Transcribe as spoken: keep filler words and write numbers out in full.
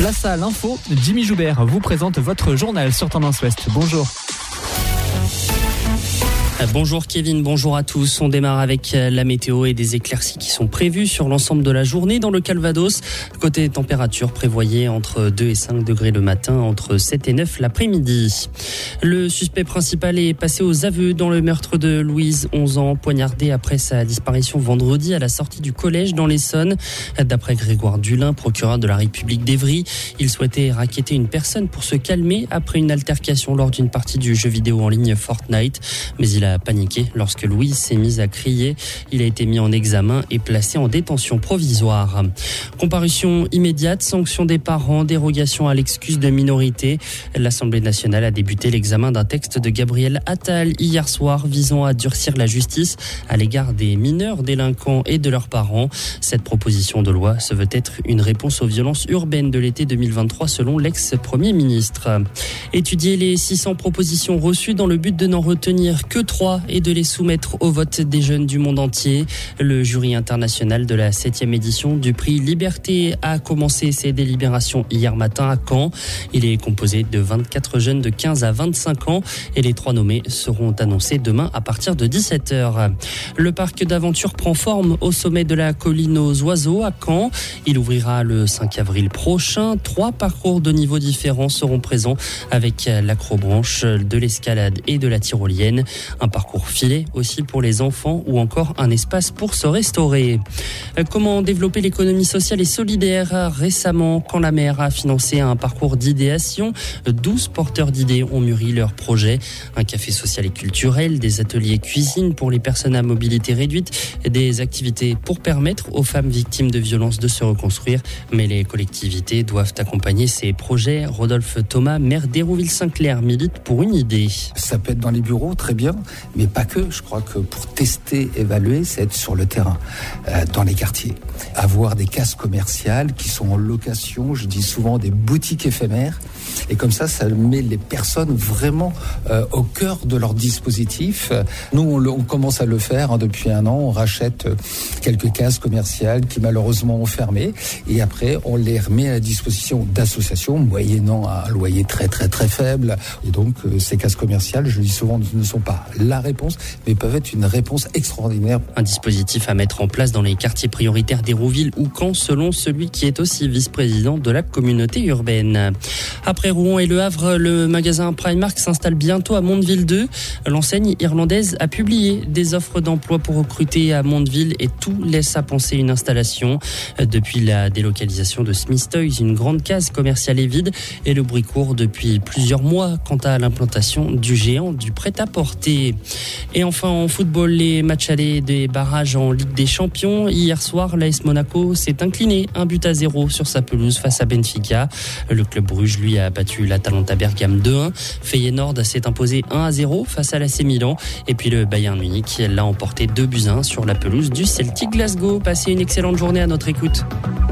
Place à l'info, Jimmy Joubert vous présente votre journal sur Tendance Ouest. Bonjour. Bonjour Kevin, bonjour à tous. On démarre avec la météo et des éclaircies qui sont prévues sur l'ensemble de la journée dans le Calvados. Côté température, prévoyez entre deux et cinq degrés le matin, entre sept et neuf l'après-midi. Le suspect principal est passé aux aveux dans le meurtre de Louise, onze ans, poignardée après sa disparition vendredi à la sortie du collège dans l'Essonne. D'après Grégoire Dulin, procureur de la République d'Évry, il souhaitait racketter une personne pour se calmer après une altercation lors d'une partie du jeu vidéo en ligne Fortnite. Mais il a paniqué lorsque Louise s'est mise à crier. Il a été mis en examen et placé en détention provisoire. Comparution immédiate, sanction des parents, dérogation à l'excuse de minorité. L'Assemblée nationale a débuté l'examen d'un texte de Gabriel Attal hier soir visant à durcir la justice à l'égard des mineurs délinquants et de leurs parents. Cette proposition de loi se veut être une réponse aux violences urbaines de l'été deux mille vingt-trois selon l'ex-premier ministre. Étudier les six cents propositions reçues dans le but de n'en retenir que trois et de les soumettre au vote des jeunes du monde entier. Le jury international de la septième édition du prix Liberté a commencé ses délibérations hier matin à Caen. Il est composé de vingt-quatre jeunes de quinze à vingt-cinq ans et les trois nommés seront annoncés demain à partir de dix-sept heures. Le parc d'aventure prend forme au sommet de la colline aux oiseaux à Caen. Il ouvrira le cinq avril prochain. Trois parcours de niveaux différents seront présents avec l'acrobranche, de l'escalade et de la tyrolienne. Un parcours filet aussi pour les enfants ou encore un espace pour se restaurer. Comment développer l'économie sociale et solidaire? Récemment, Quand la mer a financé un parcours d'idéation, douze porteurs d'idées ont mûri leur projet. Un café social et culturel, des ateliers cuisine pour les personnes à mobilité réduite, des activités pour permettre aux femmes victimes de violences de se reconstruire. Mais les collectivités doivent accompagner ces projets. Rodolphe Thomas, maire d'Hérouville-Saint-Clair, milite pour une idée. Ça peut être dans les bureaux, très bien. Mais pas que, je crois que pour tester, évaluer, c'est être sur le terrain, euh, dans les quartiers. Avoir des cases commerciales qui sont en location, je dis souvent des boutiques éphémères. Et comme ça, ça met les personnes vraiment euh, au cœur de leur dispositif. Nous, on, le, on commence à le faire hein, depuis un an. On rachète euh, quelques cases commerciales qui malheureusement ont fermé. Et après, on les remet à la disposition d'associations, moyennant un loyer très très très faible. Et donc, euh, ces cases commerciales, je le dis souvent, ne sont pas la réponse, mais peuvent être une réponse extraordinaire. Un dispositif à mettre en place dans les quartiers prioritaires d'Hérouville ou Caen, selon celui qui est aussi vice-président de la communauté urbaine. Après Rouen et Le Havre, le magasin Primark s'installe bientôt à Mondeville deux. L'enseigne irlandaise a publié des offres d'emploi pour recruter à Mondeville et tout laisse à penser une installation. Depuis la délocalisation de Smith Toys, une grande case commerciale est vide et le bruit court depuis plusieurs mois quant à l'implantation du géant du prêt-à-porter. Et enfin en football, les matchs allés des barrages en Ligue des Champions. Hier soir, l'A S Monaco s'est incliné un but à zéro sur sa pelouse face à Benfica. Le club Bruges, lui, a battu l'Atalanta Bergame deux un. Feyenoord s'est imposé un à zéro face à l'A C Milan. Et puis le Bayern Munich l'a emporté deux buts à un sur la pelouse du Celtic Glasgow. Passez une excellente journée à notre écoute.